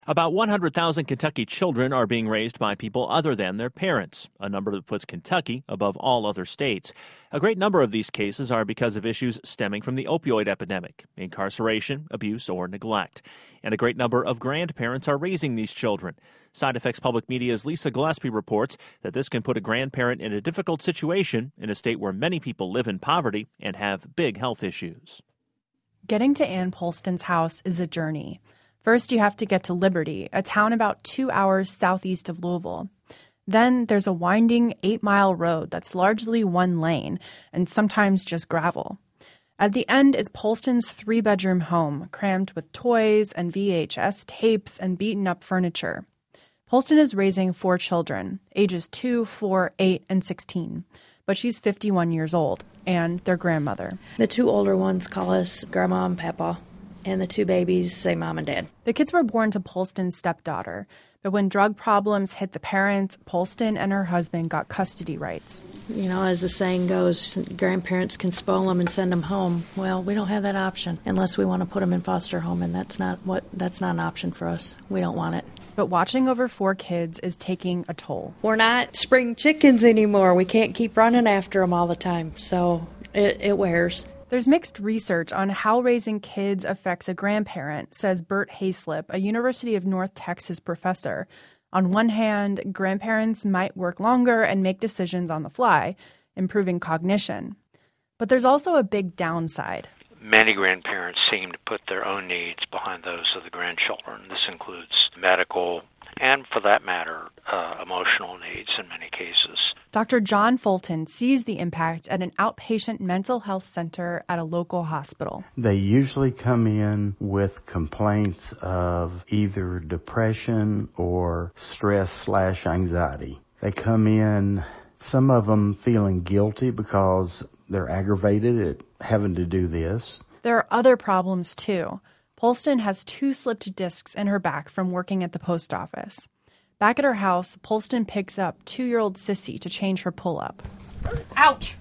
About 100,000 Kentucky children are being raised by people other than their parents, a number that puts Kentucky above all other states. A great number of these cases are because of issues stemming from the opioid epidemic, incarceration, abuse, or neglect. And a great number of grandparents are raising these children. Side Effects Public Media's Lisa Gillespie reports that this can put a grandparent in a difficult situation in a state where many people live in poverty and have big health issues. Getting to Ann Polston's house is a journey. First, you have to get to Liberty, a town about 2 hours southeast of Louisville. Then there's a winding 8-mile road that's largely one lane and sometimes just gravel. At the end is Polston's 3-bedroom home, crammed with toys and VHS tapes and beaten-up furniture. Polston is raising 4 children, ages 2, 4, 8, and 16. But she's 51 years old and their grandmother. The 2 older ones call us Grandma and Papa. And the 2 babies say Mom and Dad. The kids were born to Polston's stepdaughter, but when drug problems hit the parents, Polston and her husband got custody rights. You know, as the saying goes, grandparents can spoil them and send them home. Well, we don't have that option unless we want to put them in foster home, and that's not an option for us. We don't want it. But watching over 4 kids is taking a toll. We're not spring chickens anymore. We can't keep running after them all the time, so it wears. There's mixed research on how raising kids affects a grandparent, says Bert Hayslip, a University of North Texas professor. On one hand, grandparents might work longer and make decisions on the fly, improving cognition. But there's also a big downside. Many grandparents seem to put their own needs behind those of the grandchildren. This includes medical and, for that matter, emotional needs in many cases. Dr. John Fulton sees the impact at an outpatient mental health center at a local hospital. They usually come in with complaints of either depression or stress/anxiety. They come in, some of them feeling guilty because they're aggravated at having to do this. There are other problems, too. Polston has 2 slipped discs in her back from working at the post office. Back at her house, Polston picks up 2-year-old Sissy to change her pull-up. Ouch!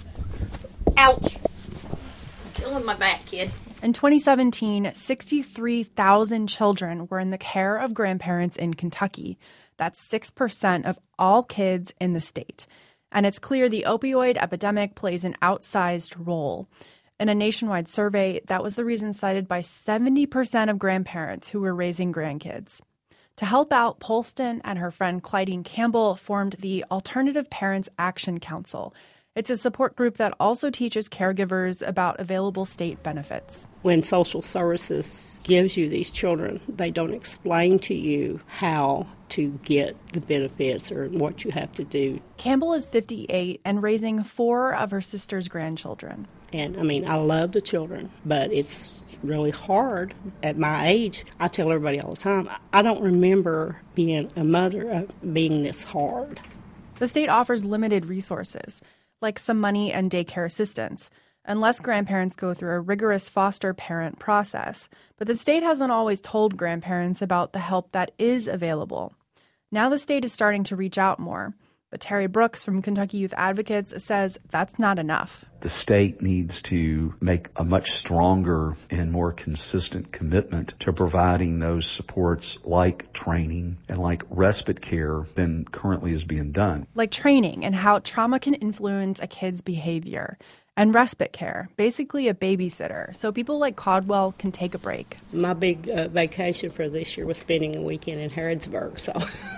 Ouch! Killing my back, kid. In 2017, 63,000 children were in the care of grandparents in Kentucky. That's 6% of all kids in the state. And it's clear the opioid epidemic plays an outsized role. In a nationwide survey, that was the reason cited by 70% of grandparents who were raising grandkids. To help out, Polston and her friend Clydine Campbell formed the Alternative Parents Action Council. It's a support group that also teaches caregivers about available state benefits. When social services gives you these children, they don't explain to you how to get the benefits or what you have to do. Campbell is 58 and raising 4 of her sister's grandchildren. And, I love the children, but it's really hard at my age. I tell everybody all the time, I don't remember being a mother being this hard. The state offers limited resources, like some money and daycare assistance, unless grandparents go through a rigorous foster parent process. But the state hasn't always told grandparents about the help that is available. Now the state is starting to reach out more. But Terry Brooks from Kentucky Youth Advocates says that's not enough. The state needs to make a much stronger and more consistent commitment to providing those supports like training and like respite care than currently is being done. Like training and how trauma can influence a kid's behavior. And respite care, basically a babysitter, so people like Caldwell can take a break. My big vacation for this year was spending a weekend in Harrodsburg, so...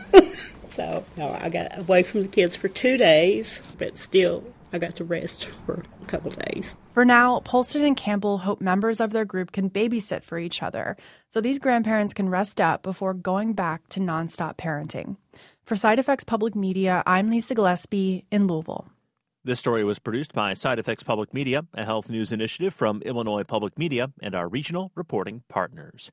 So I got away from the kids for 2 days, but still I got to rest for a couple days. For now, Polston and Campbell hope members of their group can babysit for each other so these grandparents can rest up before going back to nonstop parenting. For Side Effects Public Media, I'm Lisa Gillespie in Louisville. This story was produced by Side Effects Public Media, a health news initiative from Illinois Public Media and our regional reporting partners.